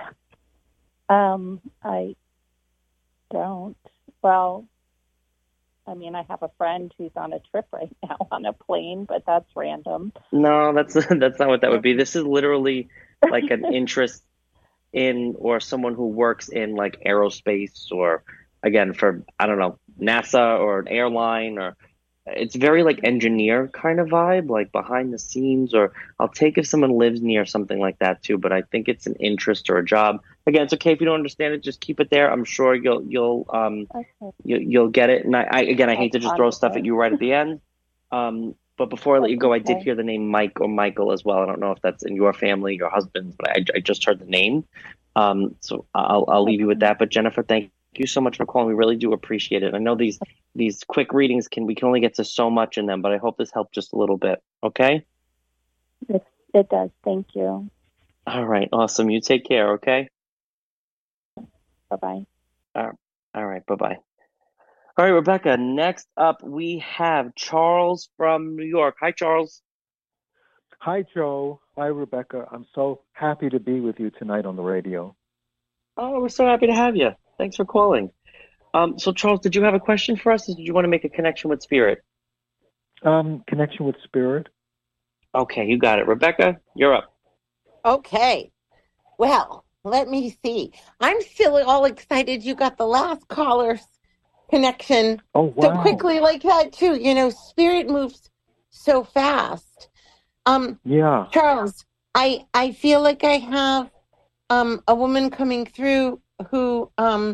I don't. Well, I mean, I have a friend who's on a trip right now on a plane, but that's random. No, that's that's not what that would be. This is literally like an interest in or someone who works in like aerospace or again for I don't know NASA or an airline or it's very like engineer kind of vibe like behind the scenes or I'll take if someone lives near something like that too but I think it's an interest or a job again it's okay if you don't understand it just keep it there I'm sure Okay. you'll get it and I again I I'll hate to just throw ponder stuff at it. you right at the end but before I let That's you go, I did okay. hear the name Mike or Michael as well. I don't know if that's in your family, your husband's, but I just heard the name. So I'll leave you with Okay. that. But Jennifer, thank you so much for calling. We really do appreciate it. I know these quick readings we can only get to so much in them, but I hope this helped just a little bit. Okay. It does. Thank you. All right. Awesome. You take care. Okay. Bye-bye. All right. Bye bye. All right, Rebecca. Next up, we have Charles from New York. Hi, Charles. Hi, Joe. Hi, Rebecca. I'm so happy to be with you tonight on the radio. Oh, we're so happy to have you. Thanks for calling. So Charles, did you have a question for us, or did you want to make a connection with Spirit? Connection with Spirit. Okay, you got it. Rebecca, you're up. Okay. Well, let me see. I'm still all excited you got the last caller's connection so quickly like that, too. You know, Spirit moves so fast. Yeah. Charles, I feel like I have a woman coming through who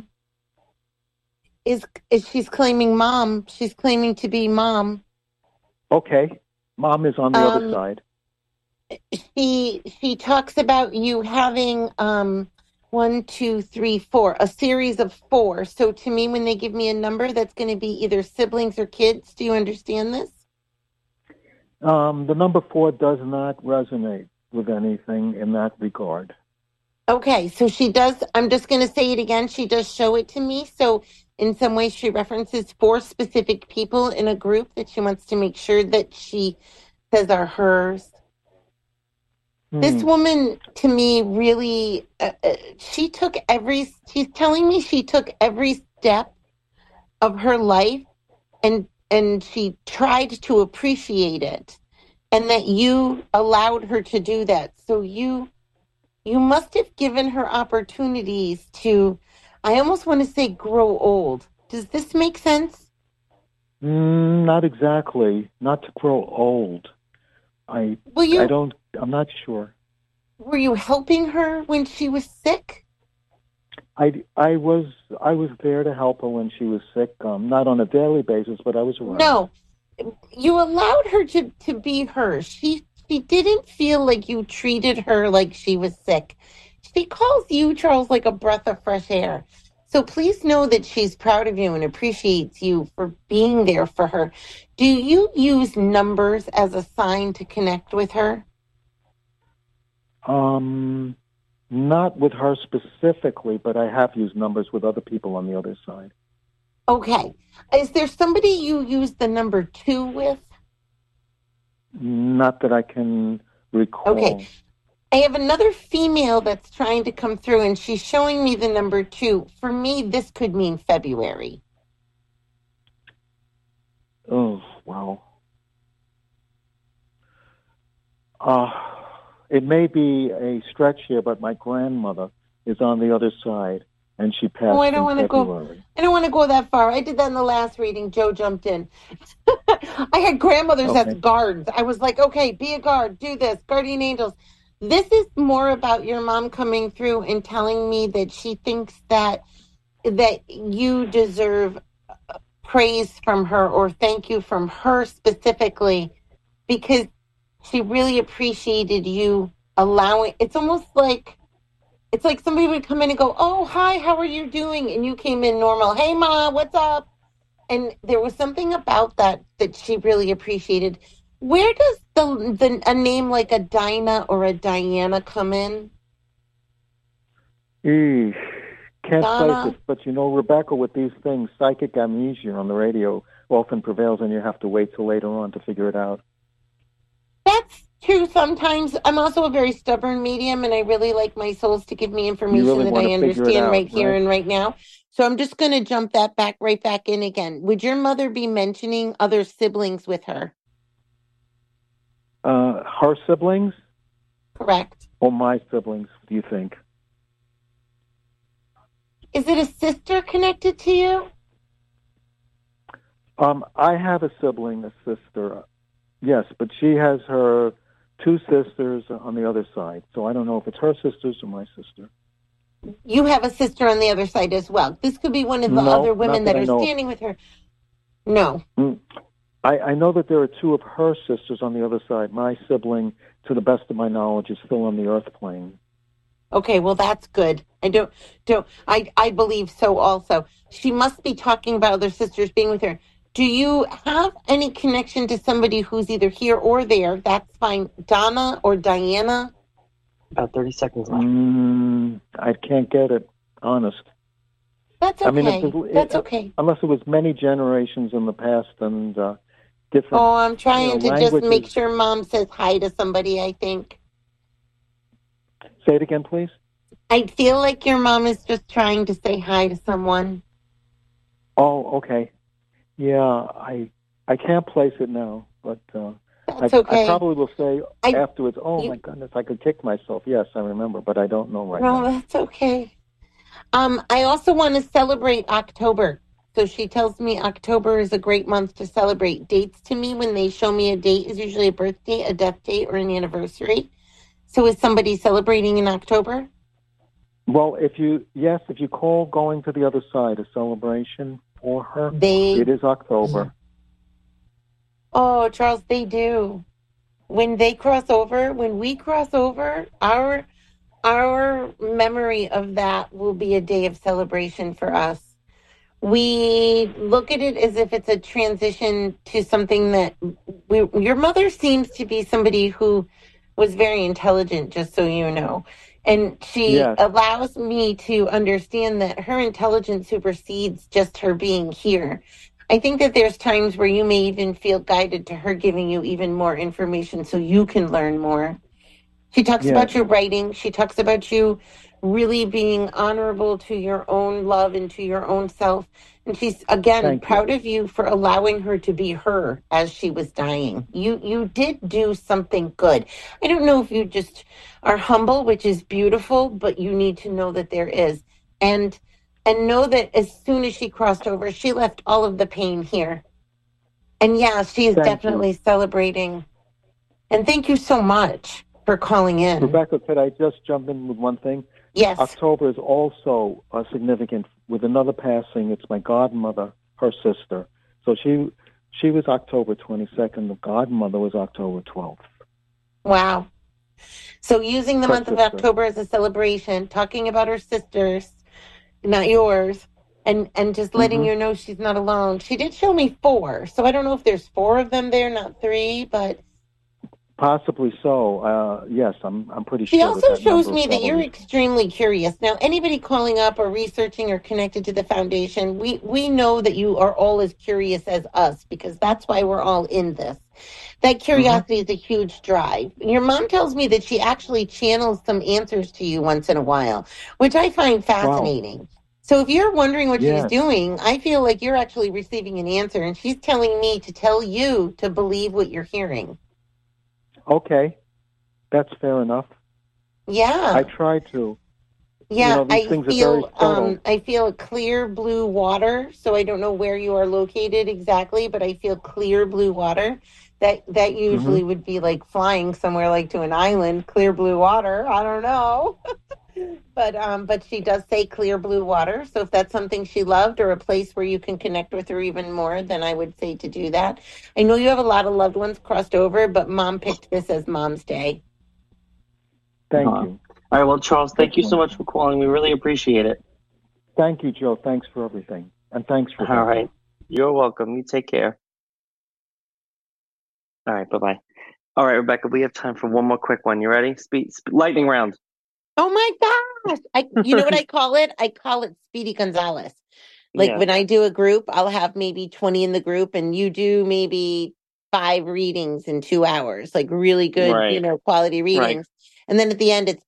is she's claiming mom. She's claiming to be mom. Okay. Mom is on the other side. She talks about you having 1, 2, 3, 4, a series of 4. So to me, when they give me a number, that's going to be either siblings or kids. Do you understand this? The number 4 does not resonate with anything in that regard. Okay, so she does. I'm just going to say it again. She does show it to me. So in some ways, she references 4 specific people in a group that she wants to make sure that she says are hers. This woman, to me, really, she's telling me she took every step of her life and she tried to appreciate it, and that you allowed her to do that. So you must have given her opportunities to, I almost want to say, grow old. Does this make sense? Not exactly. Not to grow old. I'm not sure. Were you helping her when she was sick? I was there to help her when she was sick. Not on a daily basis, but I was around. No, you allowed her to be her. She didn't feel like you treated her like she was sick. She calls you, Charles, like a breath of fresh air. So please know that she's proud of you and appreciates you for being there for her. Do you use numbers as a sign to connect with her? Not with her specifically, but I have used numbers with other people on the other side. Okay. Is there somebody you use the number 2 with? Not that I can recall. Okay. I have another female that's trying to come through, and she's showing me the number 2. For me, this could mean February. Oh, wow. It may be a stretch here, but my grandmother is on the other side, and she passed I don't in February. I don't want to go that far. I did that in the last reading. Joe jumped in. I had grandmothers as guards. I was like, okay, be a guard, do this, guardian angels. This is more about your mom coming through and telling me that she thinks that you deserve praise from her or thank you from her specifically, because she really appreciated you allowing. It's almost like somebody would come in and go, oh, hi, how are you doing? And you came in normal. Hey, Ma, what's up? And there was something about that she really appreciated. Where does a name like a Dinah or a Diana come in? Can't Donna? cite it, but Rebecca, with these things, psychic amnesia on the radio often prevails, and you have to wait till later on to figure it out. That's true sometimes. I'm also a very stubborn medium, and I really like my souls to give me information that I understand right here and right now. So I'm just going to jump that right back in again. Would your mother be mentioning other siblings with her? Her siblings? Correct. Or my siblings, do you think? Is it a sister connected to you? I have a sibling, a sister. Yes, but she has her 2 sisters on the other side. So I don't know if it's her sisters or my sister. You have a sister on the other side as well. This could be one of the other women that are standing with her. No. I know that there are 2 of her sisters on the other side. My sibling, to the best of my knowledge, is still on the earth plane. Okay, well, that's good. I believe so also. She must be talking about other sisters being with her. Do you have any connection to somebody who's either here or there? That's fine. Donna or Diana? About 30 seconds left. I can't get it, honest. That's okay. That's okay. Unless it was many generations in the past, and different, Oh, I'm trying to just make languages. sure Mom says hi to somebody, I think. Say it again, please. I feel like your mom is just trying to say hi to someone. Oh, okay. Yeah, I can't place it now, but That's okay. I probably will say afterwards, my goodness, I could kick myself. Yes, I remember, but I don't know right now. No, that's okay. I also want to celebrate October. So she tells me October is a great month to celebrate. Dates to me, when they show me a date, is usually a birth date, a death date, or an anniversary. So is somebody celebrating in October? Well, if you call Going to the Other Side a celebration for her, it is October. Oh, Charles, they do. When we cross over, our memory of that will be a day of celebration for us. We look at it as if it's a transition to something that your mother seems to be somebody who was very intelligent, just so you know. And she allows me to understand that her intelligence supersedes just her being here. I think that there's times where you may even feel guided to her giving you even more information so you can learn more. She talks about your writing. She talks about you really being honorable to your own love and to your own self. And she's, again, proud of you for allowing her to be her as she was dying. You did do something good. I don't know if you just are humble, which is beautiful, but you need to know that there is. And know that as soon as she crossed over, she left all of the pain here. And she is definitely celebrating. And thank you so much for calling in. Rebecca, could I just jump in with one thing? Yes. October is also significant with another passing. It's my godmother, her sister. So she was October 22nd. The godmother was October 12th. Wow. So using the month of October as a celebration, talking about her sisters, not yours, and just letting you know she's not alone. She did show me 4, so I don't know if there's 4 of them there, not 3, but possibly so. Yes, I'm pretty sure. She also shows me that you're extremely curious. Now, anybody calling up or researching or connected to the foundation, we know that you are all as curious as us, because that's why we're all in this. That curiosity is a huge drive. Your mom tells me that she actually channels some answers to you once in a while, which I find fascinating. Wow. So if you're wondering what she's doing, I feel like you're actually receiving an answer, and she's telling me to tell you to believe what you're hearing. Okay, that's fair enough. Yeah, I try to. Yeah, these things are very subtle. I feel clear blue water. So I don't know where you are located exactly, but I feel clear blue water. That usually would be like flying somewhere, like to an island. Clear blue water. I don't know. But she does say clear blue water. So if that's something she loved, or a place where you can connect with her even more, then I would say to do that. I know you have a lot of loved ones crossed over, but Mom picked this as Mom's Day. Thank you. All right, well, Charles, thank you so much for calling. We really appreciate it. Thank you, Joe. Thanks for everything. And thanks for All right. You're welcome. You take care. All right, bye-bye. All right, Rebecca, we have time for one more quick one. You ready? Lightning round. Oh, my gosh. You know what I call it? I call it Speedy Gonzalez. Like when I do a group, I'll have maybe 20 in the group, and you do maybe 5 readings in 2 hours, like really good, quality readings. Right. And then at the end, it's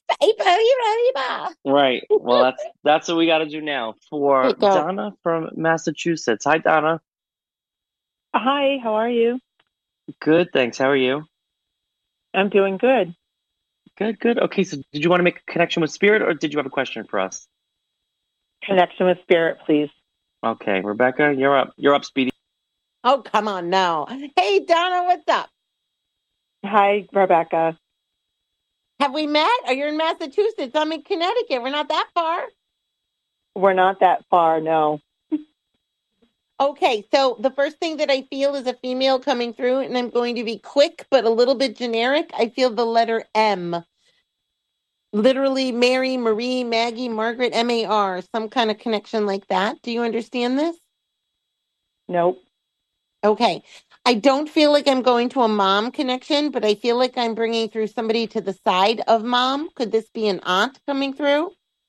right. Well, that's what we got to do now for Donna from Massachusetts. Hi, Donna. Hi, how are you? Good, thanks. How are you? I'm doing good. Good. Okay, so did you want to make a connection with Spirit, or did you have a question for us? Connection with Spirit, please. Okay, Rebecca, you're up. You're up, Speedy. Oh, come on now. Hey, Donna, what's up? Hi, Rebecca. Have we met? Are you in Massachusetts? I'm in Connecticut. We're not that far. We're not that far, no. Okay, so the first thing that I feel is a female coming through, and I'm going to be quick but a little bit generic. I feel the letter M. Literally Mary, Marie, Maggie, Margaret, M-A-R, some kind of connection like that. Do you understand this? Nope. Okay. I don't feel like I'm going to a mom connection, but I feel like I'm bringing through somebody to the side of mom. Could this be an aunt coming through?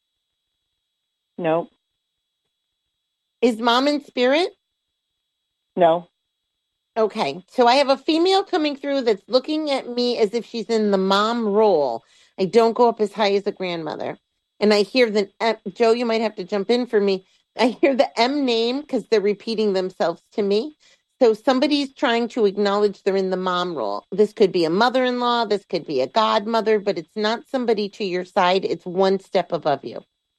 No. Is mom in spirit? No. Okay, so I have a female coming through that's looking at me as if she's in the mom role. I don't go up as high as a grandmother. And I hear the, Joe, you might have to jump in for me. I hear the M name because they're repeating themselves to me. So somebody's trying to acknowledge they're in the mom role. This could be a mother-in-law, this could be a godmother, but it's not somebody to your side. It's one step above you.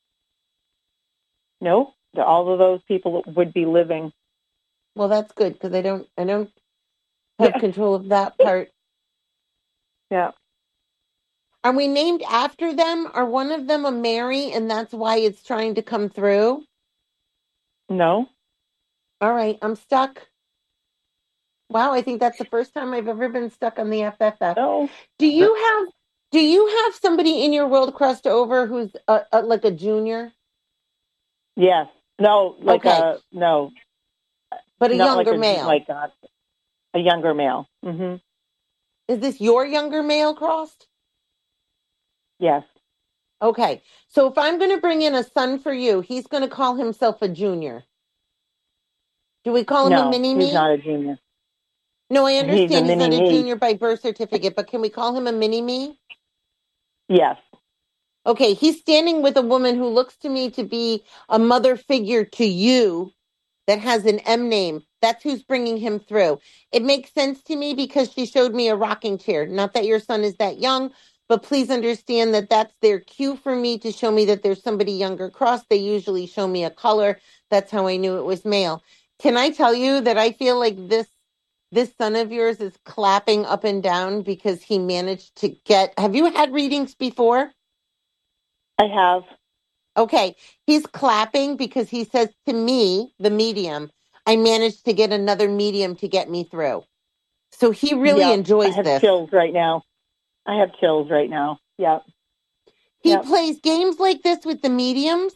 No, all of those people would be living. Well, that's good because I don't have control of that part. Yeah. Are we named after them? Are one of them a Mary and that's why it's trying to come through? No. All right, I'm stuck. Wow, I think that's the first time I've ever been stuck on the FFF. No. Do you have somebody in your world crossed over who's like a junior? Yes. No, like okay. no. But a younger male. Like a younger male. Mm-hmm. Is this your younger male crossed? Yes. Okay. So if I'm going to bring in a son for you, he's going to call himself a junior. Do we call him a mini-me? He's not a junior. No, I understand he's not a junior by birth certificate, but can we call him a mini-me? Yes. Okay, he's standing with a woman who looks to me to be a mother figure to you that has an M name. That's who's bringing him through. It makes sense to me because she showed me a rocking chair. Not that your son is that young, but please understand that that's their cue for me to show me that there's somebody younger across. They usually show me a color. That's how I knew it was male. Can I tell you that I feel like this son of yours is clapping up and down because he managed to get... Have you had readings before? I have. Okay. He's clapping because he says to me, the medium, I managed to get another medium to get me through. So he really enjoys this. I have chills right now. Yep. He plays games like this with the mediums?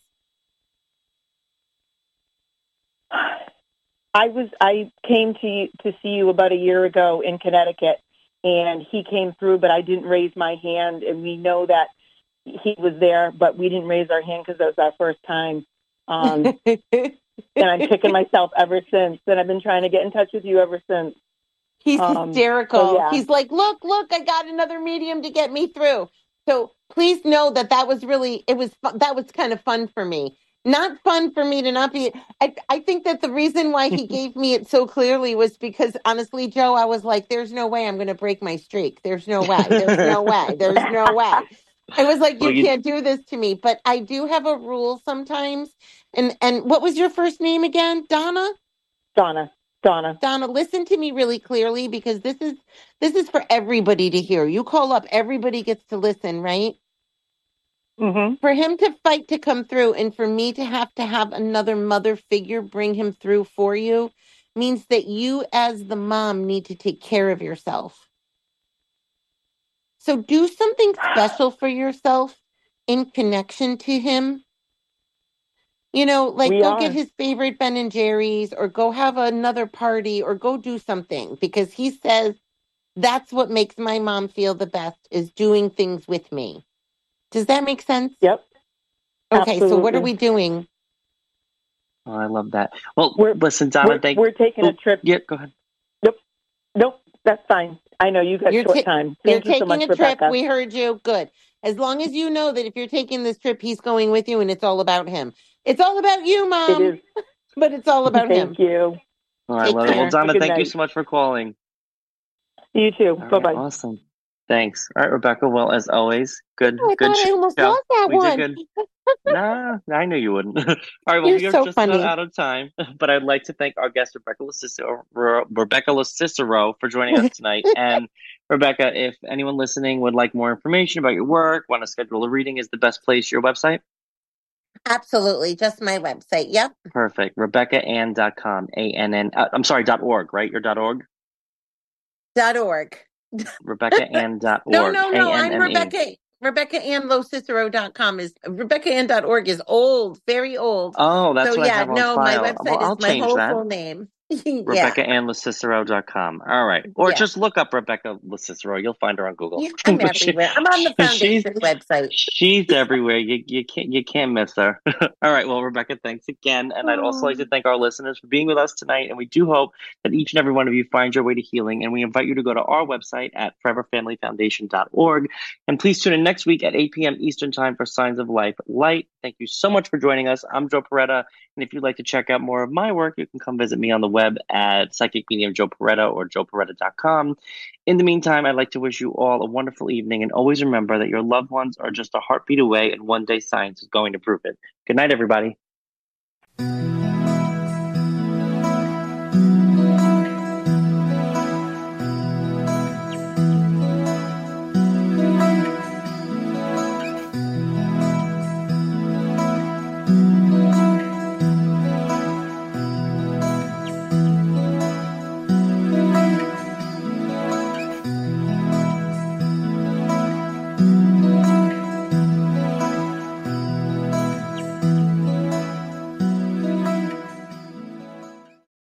I came to see you about a year ago in Connecticut, and he came through, but I didn't raise my hand, and we know that he was there, but we didn't raise our hand because that was our first time. And I'm kicking myself ever since, and I've been trying to get in touch with you ever since. He's hysterical. So he's like, look, I got another medium to get me through. So please know that was really, that was kind of fun for me. Not fun for me to not be. I think that the reason why he gave me it so clearly was because, honestly, Joe, I was like, there's no way I'm going to break my streak. There's no way. There's no way. There's no way. I was like, you can't do this to me. But I do have a rule sometimes. And what was your first name again? Donna? Donna, listen to me really clearly because this is for everybody to hear. You call up, everybody gets to listen, right? Mm-hmm. For him to fight to come through and for me to have another mother figure bring him through for you means that you as the mom need to take care of yourself. So do something special for yourself in connection to him. You know, like get his favorite Ben & Jerry's or go have another party or go do something because he says that's what makes my mom feel the best is doing things with me. Does that make sense? Yep. Okay, Absolutely. so what are we doing? Oh, I love that. Well, listen, Donna, we're taking a trip. Yeah, go ahead. Nope, that's fine. I know you got short time. Thank you so much, taking a trip. Rebecca. We heard you. Good. As long as you know that if you're taking this trip, he's going with you and it's all about him. It's all about you, Mom. It is. But it's all about him. Thank you. Oh, I love it. Well, Donna, thank you so much for calling. You too. Bye-bye. Awesome. Thanks. All right, Rebecca. Well, as always, good. I good thought I almost show. lost that we one. Did good. Nah, I knew you wouldn't. All right, well, we are so just funny. about out of time, but I'd like to thank our guest, Rebecca Locicero, for joining us tonight. And Rebecca, if anyone listening would like more information about your work, want to schedule a reading, is the best place your website? Absolutely. Just my website. Yep. Perfect. RebeccaAnn.com. I'm sorry, .org, right? Your .org? .org. RebeccaAnn.org. No. I'm Rebecca. RebeccaAnnLoCicero.com is RebeccaAnn.org is old, very old. Oh, that's so what yeah, I have on no, file. my website I'll is my change whole that. full name. RebeccaAnnLaCicero.com. All right. Or just look up Rebecca LaCicero. You'll find her on Google. Yeah, I'm everywhere. I'm on the foundation website. She's everywhere. You can't miss her. All right. Well, Rebecca, thanks again. And I'd also like to thank our listeners for being with us tonight. And we do hope that each and every one of you find your way to healing. And we invite you to go to our website at foreverfamilyfoundation.org. And please tune in next week at 8 p.m. Eastern Time for Signs of Life Light. Thank you so much for joining us. I'm Joe Peretta. And if you'd like to check out more of my work, you can come visit me on the web at Psychic Medium Joe Peretta or joeperetta.com. In the meantime, I'd like to wish you all a wonderful evening, and always remember that your loved ones are just a heartbeat away, and one day science is going to prove it. Good night, everybody.